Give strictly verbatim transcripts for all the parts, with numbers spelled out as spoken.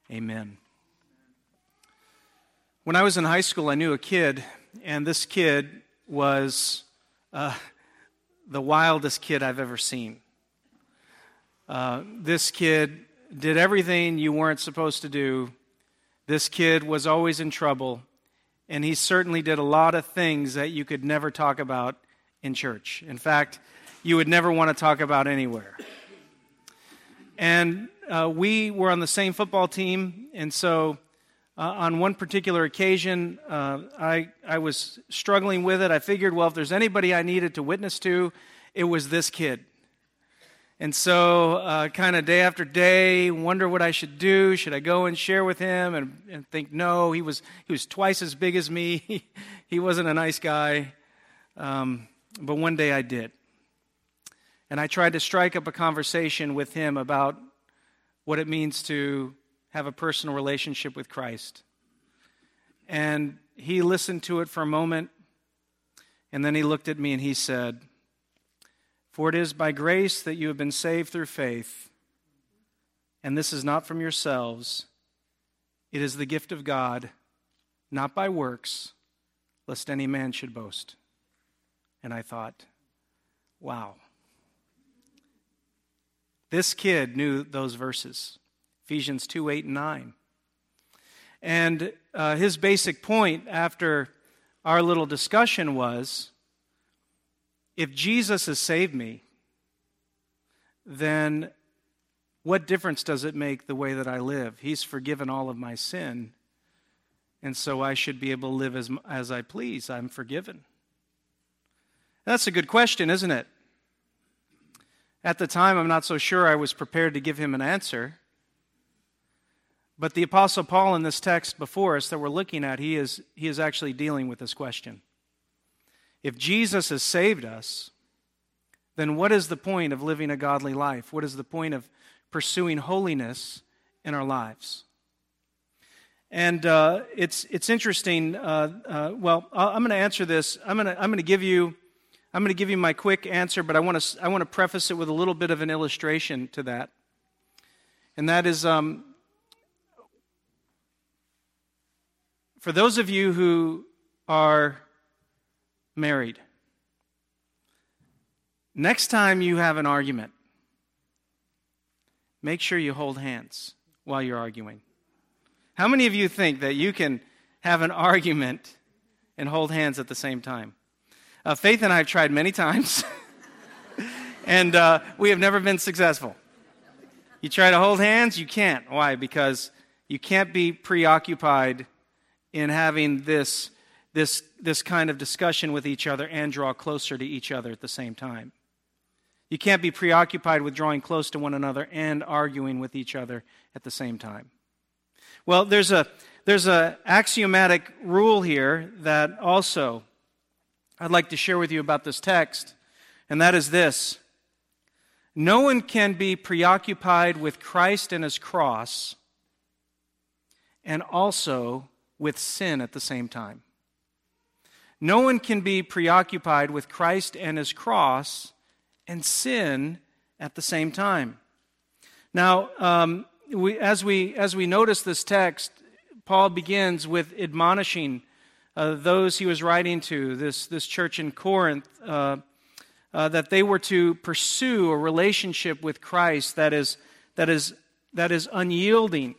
Amen. When I was in high school, I knew a kid, and this kid was uh, the wildest kid I've ever seen. Uh, this kid did everything you weren't supposed to do. This kid was always in trouble, and he certainly did a lot of things that you could never talk about in church. In fact, you would never want to talk about anywhere. And uh, we were on the same football team, and so uh, on one particular occasion, uh, I, I was struggling with it. I figured, well, if there's anybody I needed to witness to, it was this kid. And so uh, kind of day after day, wonder what I should do. Should I go and share with him? And, and think, no, he was he was twice as big as me. He wasn't a nice guy. Um, but one day I did. And I tried to strike up a conversation with him about what it means to have a personal relationship with Christ. And he listened to it for a moment, and then he looked at me and he said, "For it is by grace that you have been saved through faith, and this is not from yourselves. It is the gift of God, not by works, lest any man should boast." And I thought, wow. This kid knew those verses, Ephesians two, eight, and nine. And uh, his basic point after our little discussion was, if Jesus has saved me, then what difference does it make the way that I live? He's forgiven all of my sin, and so I should be able to live as, as I please. I'm forgiven. That's a good question, isn't it? At the time, I'm not so sure I was prepared to give him an answer. But the Apostle Paul in this text before us that we're looking at, he is, he is actually dealing with this question. If Jesus has saved us, then what is the point of living a godly life? What is the point of pursuing holiness in our lives? And uh, it's it's interesting. Uh, uh, well, I'm going to answer this. I'm going to I'm going to give you I'm going to give you my quick answer, but I want to I want to preface it with a little bit of an illustration to that. And that is, um, for those of you who are married, next time you have an argument, make sure you hold hands while you're arguing. How many of you think that you can have an argument and hold hands at the same time? Uh, Faith and I have tried many times, and uh, we have never been successful. You try to hold hands, you can't. Why? Because you can't be preoccupied in having this this this kind of discussion with each other and draw closer to each other at the same time. You can't be preoccupied with drawing close to one another and arguing with each other at the same time. Well, there's a there's a axiomatic rule here that also I'd like to share with you about this text, and that is this. No one can be preoccupied with Christ and his cross and also with sin at the same time. No one can be preoccupied with Christ and his cross and sin at the same time. Now, um, we, as we as we notice this text, Paul begins with admonishing uh, those he was writing to, this this church in Corinth, uh, uh, that they were to pursue a relationship with Christ that is that is that is unyielding.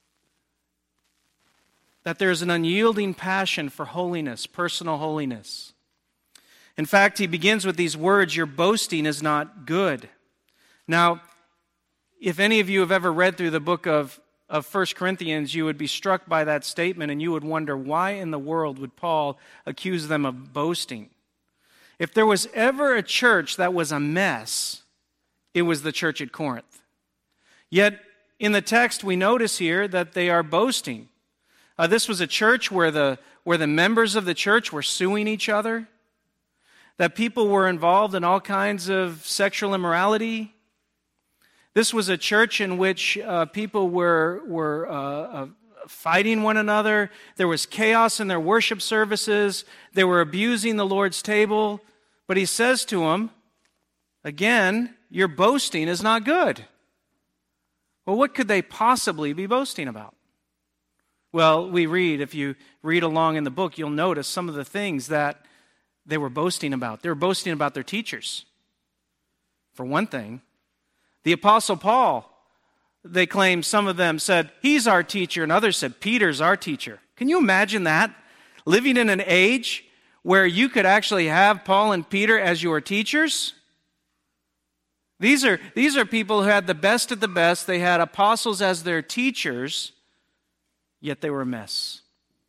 That there's an unyielding passion for holiness, personal holiness. In fact, he begins with these words, "Your boasting is not good." Now, if any of you have ever read through the book of, of First Corinthians, you would be struck by that statement and you would wonder, why in the world would Paul accuse them of boasting? If there was ever a church that was a mess, it was the church at Corinth. Yet, in the text, we notice here that they are boasting. Uh, this was a church where the where the members of the church were suing each other, that people were involved in all kinds of sexual immorality. This was a church in which uh, people were were uh, uh, fighting one another. There was chaos in their worship services. They were abusing the Lord's table. But he says to them, again, your boasting is not good. Well, what could they possibly be boasting about? Well, we read, if you read along in the book, you'll notice some of the things that they were boasting about. They were boasting about their teachers. For one thing, the Apostle Paul, they claim, some of them said, he's our teacher, and others said, Peter's our teacher. Can you imagine that? Living in an age where you could actually have Paul and Peter as your teachers? These are, these are people who had the best of the best. They had apostles as their teachers, yet they were a mess.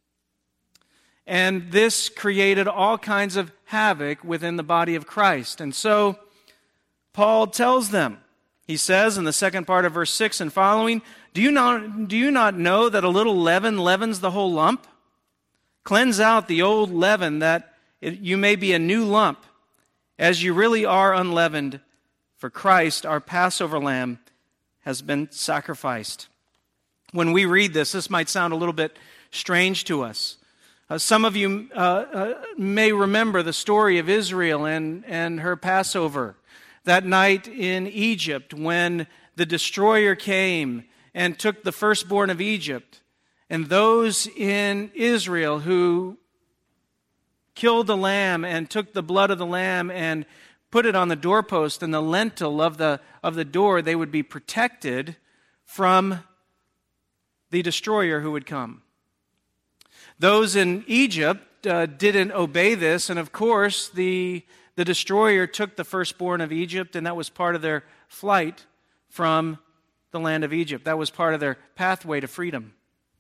And this created all kinds of havoc within the body of Christ. And so Paul tells them, he says in the second part of verse six and following, Do you not, do you not know that a little leaven leavens the whole lump? Cleanse out the old leaven, that it, you may be a new lump, as you really are unleavened. For Christ, our Passover lamb, has been sacrificed. When we read this, this might sound a little bit strange to us. Uh, some of you uh, uh, may remember the story of Israel and, and her Passover. That night in Egypt when the destroyer came and took the firstborn of Egypt. And those in Israel who killed the lamb and took the blood of the lamb and put it on the doorpost and the lintel of the, of the door, they would be protected from the destroyer who would come. Those in Egypt uh, didn't obey this, and of course the, the destroyer took the firstborn of Egypt, and that was part of their flight from the land of Egypt. That was part of their pathway to freedom.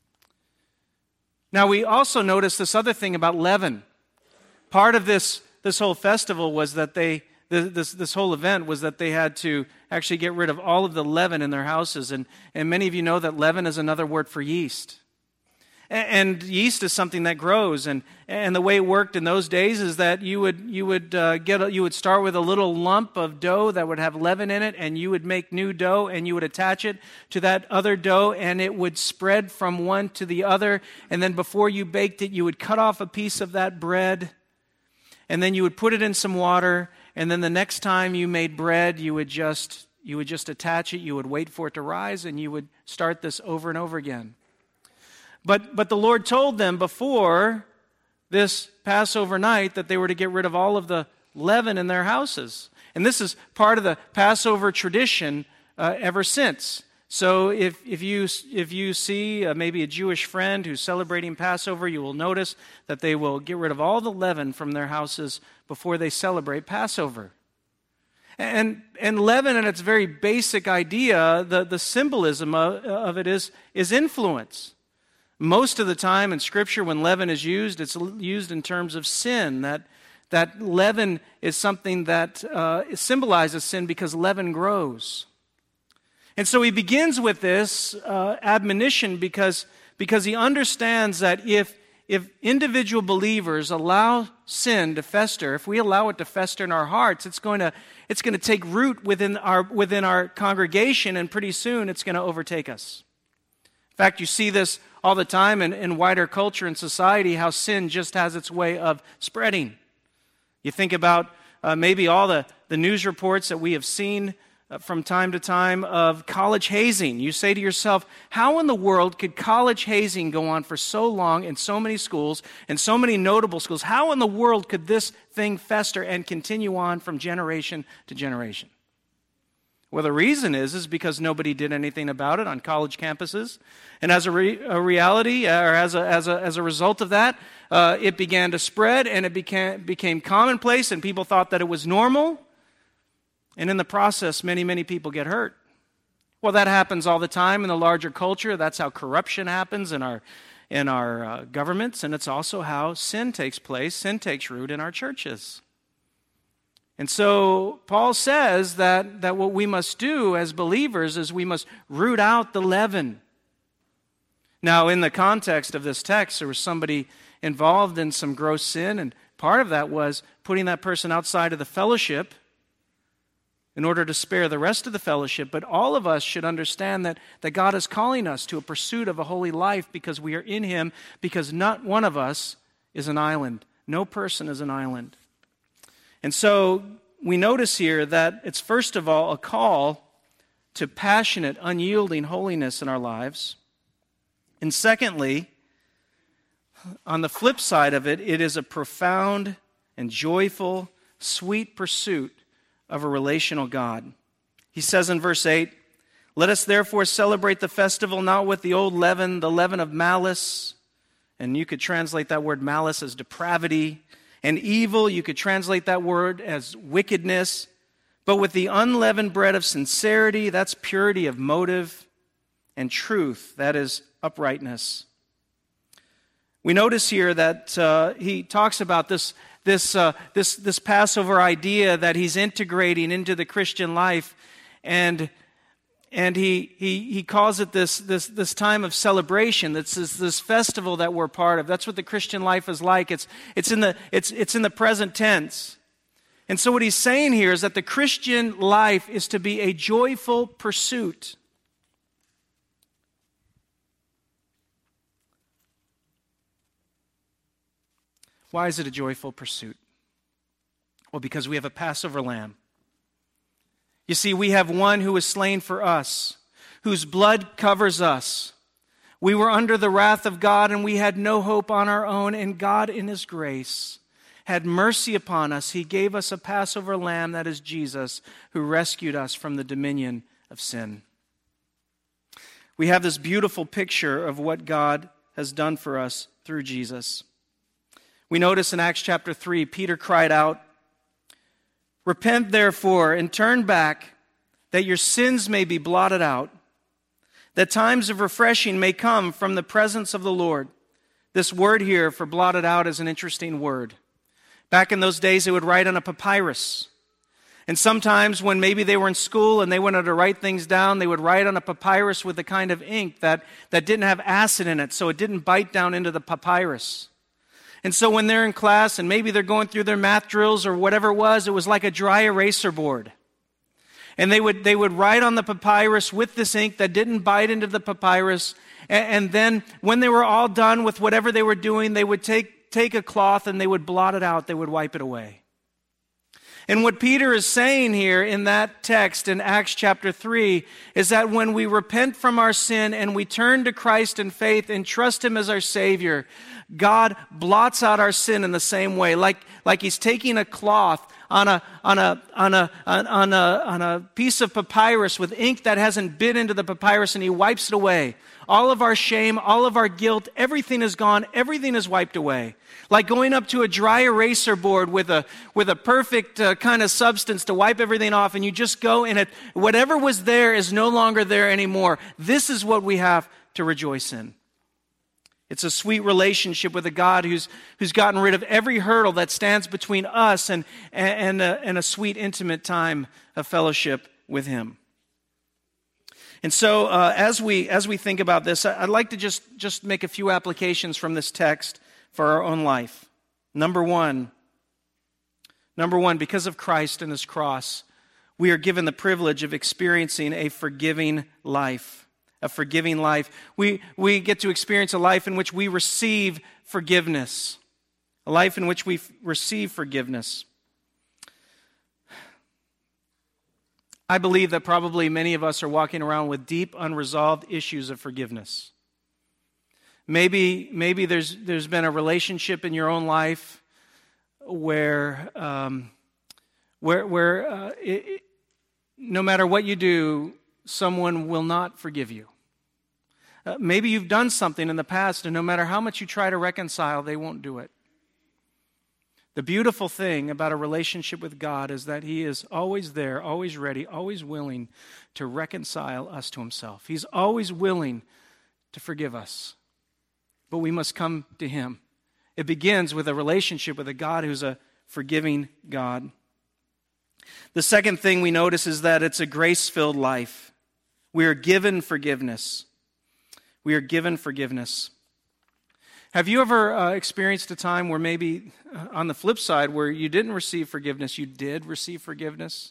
Now we also notice this other thing about leaven. Part of this, this whole festival was that they, this, this whole event was that they had to actually get rid of all of the leaven in their houses. And, and many of you know that leaven is another word for yeast. And yeast is something that grows, and, and the way it worked in those days is that you would you would uh, get a, you would start with a little lump of dough that would have leaven in it, and you would make new dough, and you would attach it to that other dough, and it would spread from one to the other. And then before you baked it, you would cut off a piece of that bread, and then you would put it in some water, and then the next time you made bread, you would just you would just attach it. You would wait for it to rise, and you would start this over and over again. But but the Lord told them before this Passover night that they were to get rid of all of the leaven in their houses. And this is part of the Passover tradition uh, ever since. So if if you if you see uh, maybe a Jewish friend who's celebrating Passover, you will notice that they will get rid of all the leaven from their houses before they celebrate Passover. And and leaven, in its very basic idea, the, the symbolism of, of it is, is influence. Most of the time in Scripture, when leaven is used, it's used in terms of sin. That that leaven is something that uh, symbolizes sin because leaven grows. And so he begins with this uh, admonition because, because he understands that if, if individual believers allow sin to fester, if we allow it to fester in our hearts, it's going to, it's going to take root within our, within our congregation, and pretty soon it's going to overtake us. In fact, you see this all the time in, in wider culture and society, how sin just has its way of spreading. You think about uh, maybe all the, the news reports that we have seen uh, from time to time of college hazing. You say to yourself, how in the world could college hazing go on for so long in so many schools, and so many notable schools? How in the world could this thing fester and continue on from generation to generation? Well, the reason is is because nobody did anything about it on college campuses, and as a, re, a reality, or as a as a as a result of that, uh, it began to spread, and it became became commonplace, and people thought that it was normal, and in the process, many many people get hurt. Well, that happens all the time in the larger culture. That's how corruption happens in our in our uh, governments, and it's also how sin takes place. Sin takes root in our churches. And so Paul says that, that what we must do as believers is we must root out the leaven. Now, in the context of this text, there was somebody involved in some gross sin, and part of that was putting that person outside of the fellowship in order to spare the rest of the fellowship. But all of us should understand that, that God is calling us to a pursuit of a holy life because we are in Him, because not one of us is an island. No person is an island. And so we notice here that it's first of all a call to passionate, unyielding holiness in our lives. And secondly, On the flip side of it, it is a profound and joyful, sweet pursuit of a relational God. He says in verse eight, "Let us therefore celebrate the festival not with the old leaven, the leaven of malice," and you could translate that word malice as depravity, and evil, you could translate that word as wickedness, but with the unleavened bread of sincerity, that's purity of motive, and truth, that is uprightness. We notice here that uh, he talks about this This, uh, this, this Passover idea that he's integrating into the Christian life, and and he he he calls it this this this time of celebration. That's this, this festival that we're part of. That's what the Christian life is like. It's it's in the it's it's in the present tense. And so what he's saying here is that the Christian life is to be a joyful pursuit. Why is it a joyful pursuit? Well, because we have a Passover lamb. You see, we have one who was slain for us, whose blood covers us. We were under the wrath of God, and we had no hope on our own, and God in His grace had mercy upon us. He gave us a Passover lamb, that is Jesus, who rescued us from the dominion of sin. We have this beautiful picture of what God has done for us through Jesus. We notice in Acts chapter three, Peter cried out, "Repent therefore and turn back, that your sins may be blotted out, that times of refreshing may come from the presence of the Lord." This word here for blotted out is an interesting word. Back in those days, they would write on a papyrus. And sometimes when maybe they were in school and they wanted to write things down, they would write on a papyrus with a kind of ink that, that didn't have acid in it, so it didn't bite down into the papyrus. And so when they're in class and maybe they're going through their math drills or whatever it was, it was like a dry eraser board. And they would they would write on the papyrus with this ink that didn't bite into the papyrus. And, and then when they were all done with whatever they were doing, they would take, take a cloth and they would blot it out. They would wipe it away. And what Peter is saying here in that text in Acts chapter three is that when we repent from our sin and we turn to Christ in faith and trust Him as our Savior, God blots out our sin in the same way, like, like He's taking a cloth on a on a on a on a on a piece of papyrus with ink that hasn't bit into the papyrus, and He wipes it away. All of our shame, all of our guilt, everything is gone, everything is wiped away. Like going up to a dry eraser board with a with a perfect uh, kind of substance to wipe everything off, and you just go in it. Whatever was there is no longer there anymore. This is what we have to rejoice in. It's a sweet relationship with a God who's who's gotten rid of every hurdle that stands between us and and, and, a, and a sweet, intimate time of fellowship with Him. And so, uh, as we as we think about this, I'd like to just just make a few applications from this text for our own life. Number one, number one, because of Christ and His cross, we are given the privilege of experiencing a forgiving life. A forgiving life. We, we get to experience a life in which we receive forgiveness. A life in which we f- receive forgiveness. I believe that probably many of us are walking around with deep, unresolved issues of forgiveness. Maybe, maybe there's there's been a relationship in your own life where um, where where uh, it, it, no matter what you do, someone will not forgive you. Uh, maybe you've done something in the past, and no matter how much you try to reconcile, they won't do it. The beautiful thing about a relationship with God is that He is always there, always ready, always willing to reconcile us to Himself. He's always willing to forgive us. But we must come to Him. It begins with a relationship with a God who's a forgiving God. The second thing we notice is that it's a grace-filled life. We are given forgiveness. We are given forgiveness. Have you ever uh, experienced a time where maybe uh, on the flip side, where you didn't receive forgiveness, you did receive forgiveness?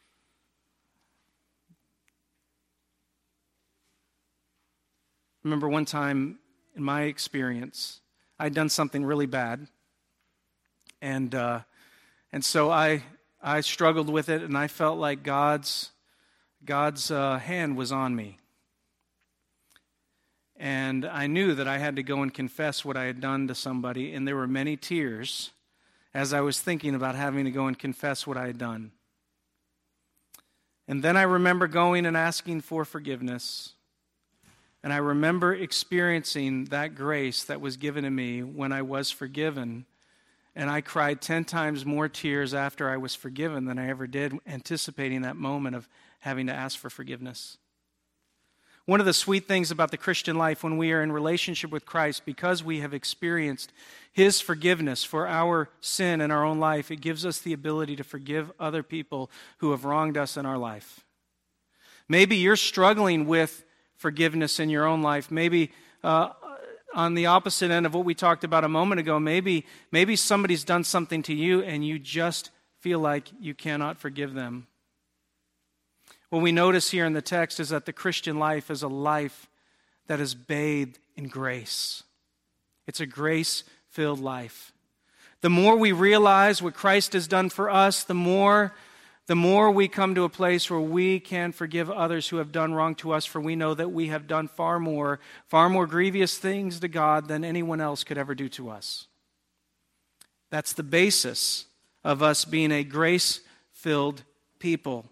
Remember one time in my experience, I'd done something really bad. And uh, and so I I struggled with it, and I felt like God's God's uh, hand was on me. And I knew that I had to go and confess what I had done to somebody, and there were many tears as I was thinking about having to go and confess what I had done. And then I remember going and asking for forgiveness. And I remember experiencing that grace that was given to me when I was forgiven. And I cried ten times more tears after I was forgiven than I ever did, anticipating that moment of having to ask for forgiveness. One of the sweet things about the Christian life when we are in relationship with Christ, because we have experienced His forgiveness for our sin in our own life, it gives us the ability to forgive other people who have wronged us in our life. Maybe you're struggling with forgiveness in your own life. Maybe uh, on the opposite end of what we talked about a moment ago, maybe, maybe somebody's done something to you and you just feel like you cannot forgive them. What we notice here in the text is that the Christian life is a life that is bathed in grace. It's a grace-filled life. The more we realize what Christ has done for us, the more, the more we come to a place where we can forgive others who have done wrong to us, for we know that we have done far more, far more grievous things to God than anyone else could ever do to us. That's the basis of us being a grace-filled people.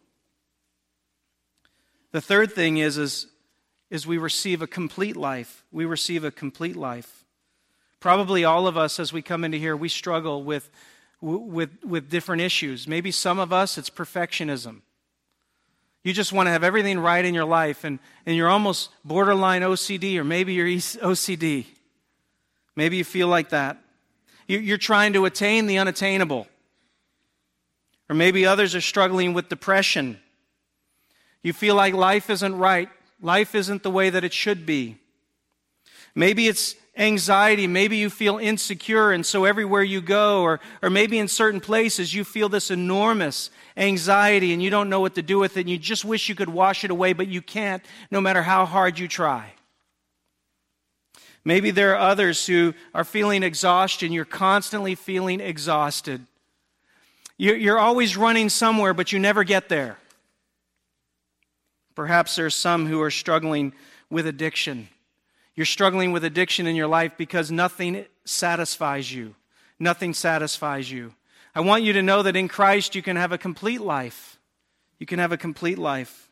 The third thing is, is, is we receive a complete life. We receive a complete life. Probably all of us, as we come into here, we struggle with, with, with different issues. Maybe some of us, it's perfectionism. You just want to have everything right in your life, and, and you're almost borderline O C D, or maybe you're O C D. Maybe you feel like that. You're trying to attain the unattainable. Or maybe others are struggling with depression. You feel like life isn't right. Life isn't the way that it should be. Maybe it's anxiety. Maybe you feel insecure, and so everywhere you go, or, or maybe in certain places you feel this enormous anxiety and you don't know what to do with it, and you just wish you could wash it away, but you can't, no matter how hard you try. Maybe there are others who are feeling exhaustion. You're constantly feeling exhausted. You're, you're always running somewhere, but you never get there. Perhaps there's some who are struggling with addiction. You're struggling with addiction in your life because nothing satisfies you. Nothing satisfies you. I want you to know that in Christ you can have a complete life. You can have a complete life.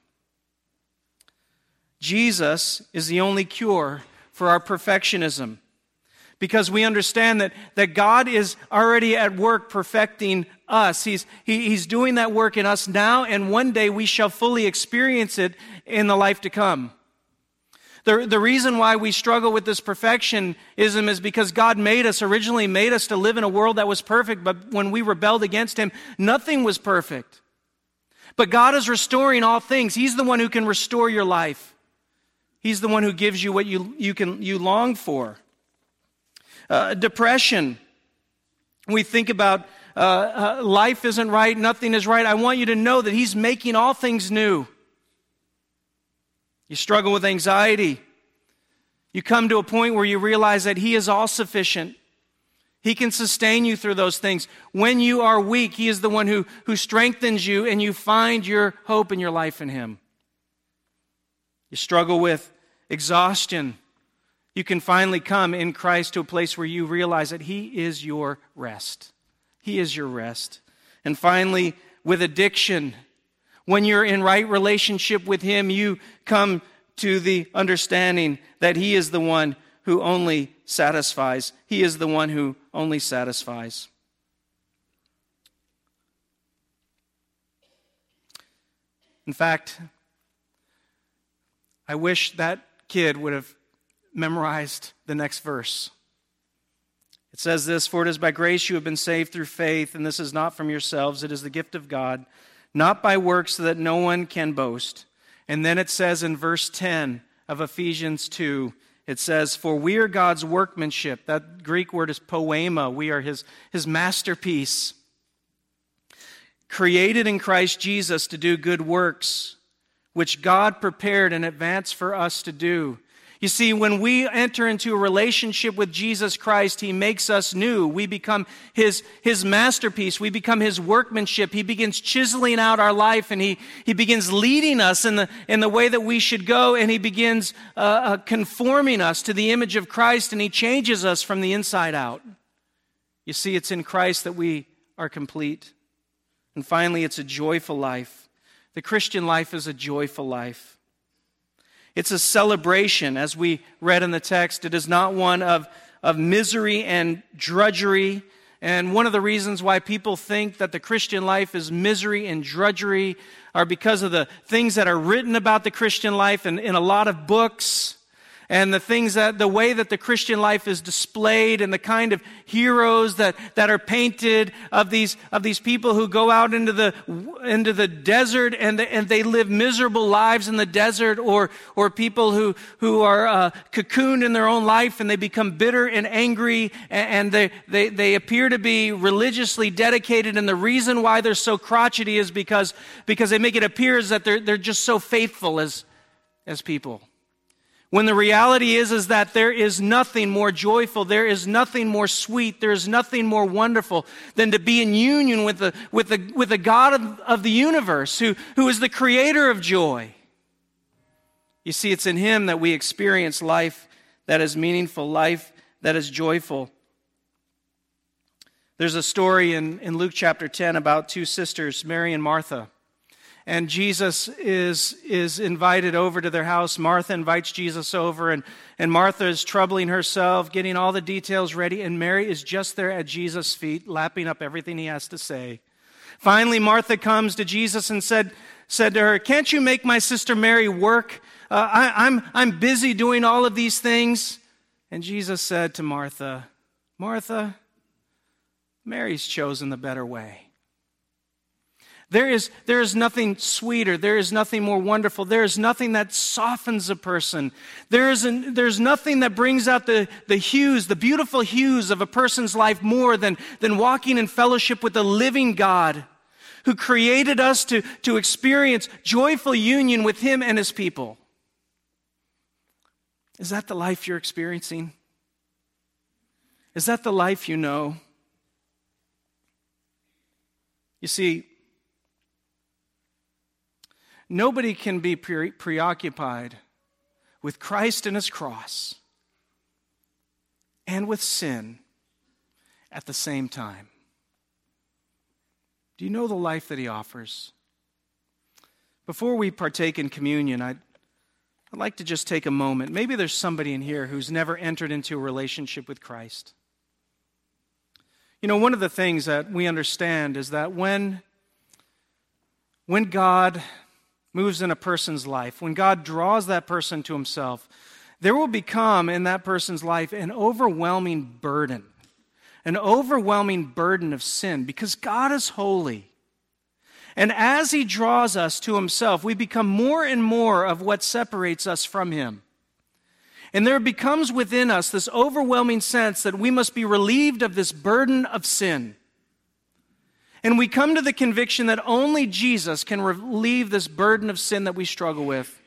Jesus is the only cure for our perfectionism, because we understand that, that God is already at work perfecting us. He's, he, he's doing that work in us now, and one day we shall fully experience it in the life to come. The, the reason why we struggle with this perfectionism is because God made us, originally made us to live in a world that was perfect, but when we rebelled against Him, nothing was perfect. But God is restoring all things. He's the one who can restore your life. He's the one who gives you what you, you, can, you long for. Uh, depression. We think about uh, uh, life isn't right, nothing is right. I want you to know that He's making all things new. You struggle with anxiety. You come to a point where you realize that He is all sufficient. He can sustain you through those things. When you are weak, He is the one who, who strengthens you, and you find your hope in your life in Him. You struggle with exhaustion. You can finally come in Christ to a place where you realize that He is your rest. He is your rest. And finally, with addiction, when you're in right relationship with Him, you come to the understanding that He is the one who only satisfies. He is the one who only satisfies. In fact, I wish that kid would have memorized the next verse. It says this, "For it is by grace you have been saved through faith, and this is not from yourselves, it is the gift of God, not by works, so that no one can boast." And then it says in verse ten of Ephesians two, it says, "For we are God's workmanship." That Greek word is poema. We are His, His masterpiece. "Created in Christ Jesus to do good works, which God prepared in advance for us to do." You see, when we enter into a relationship with Jesus Christ, He makes us new. We become His, His masterpiece. We become His workmanship. He begins chiseling out our life, and He, he begins leading us in the, in the way that we should go, and He begins uh, uh, conforming us to the image of Christ, and He changes us from the inside out. You see, it's in Christ that we are complete. And finally, it's a joyful life. The Christian life is a joyful life. It's a celebration, as we read in the text. It is not one of, of misery and drudgery. And one of the reasons why people think that the Christian life is misery and drudgery are because of the things that are written about the Christian life in, in a lot of books, and the things that, the way that the Christian life is displayed, and the kind of heroes that, that are painted of these, of these people who go out into the, into the desert and, the, and they live miserable lives in the desert, or, or people who, who are uh, cocooned in their own life and they become bitter and angry, and, and they, they, they appear to be religiously dedicated, and the reason why they're so crotchety is because, because they make it appear as that they're, they're just so faithful as, as people. When the reality is, is that there is nothing more joyful, there is nothing more sweet, there is nothing more wonderful than to be in union with the, with the, with the God of, of the universe, who, who is the creator of joy. You see, it's in Him that we experience life that is meaningful, life that is joyful. There's a story in, in Luke chapter ten about two sisters, Mary and Martha. And Jesus is, is invited over to their house. Martha invites Jesus over, and, and Martha is troubling herself, getting all the details ready, and Mary is just there at Jesus' feet, lapping up everything He has to say. Finally, Martha comes to Jesus and said, said to her, "Can't you make my sister Mary work? Uh, I, I'm, I'm busy doing all of these things." And Jesus said to Martha, "Martha, Mary's chosen the better way." There is, there is nothing sweeter. There is nothing more wonderful. There is nothing that softens a person. There is an, there's nothing that brings out the, the hues, the beautiful hues of a person's life more than, than walking in fellowship with the living God who created us to, to experience joyful union with Him and His people. Is that the life you're experiencing? Is that the life you know? You see, nobody can be pre- preoccupied with Christ and His cross and with sin at the same time. Do you know the life that He offers? Before we partake in communion, I'd, I'd like to just take a moment. Maybe there's somebody in here who's never entered into a relationship with Christ. You know, one of the things that we understand is that when, when God moves in a person's life, when God draws that person to Himself, there will become in that person's life an overwhelming burden, an overwhelming burden of sin, because God is holy. And as He draws us to Himself, we become more and more of what separates us from Him. And there becomes within us this overwhelming sense that we must be relieved of this burden of sin. And we come to the conviction that only Jesus can relieve this burden of sin that we struggle with.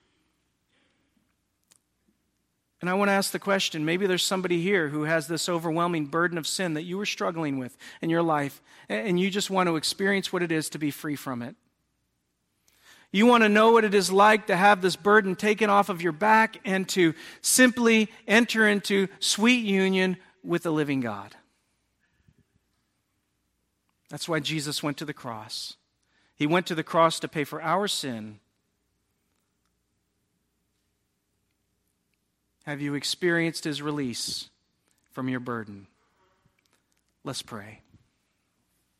And I want to ask the question, maybe there's somebody here who has this overwhelming burden of sin that you are struggling with in your life, and you just want to experience what it is to be free from it. You want to know what it is like to have this burden taken off of your back and to simply enter into sweet union with the living God. That's why Jesus went to the cross. He went to the cross to pay for our sin. Have you experienced His release from your burden? Let's pray.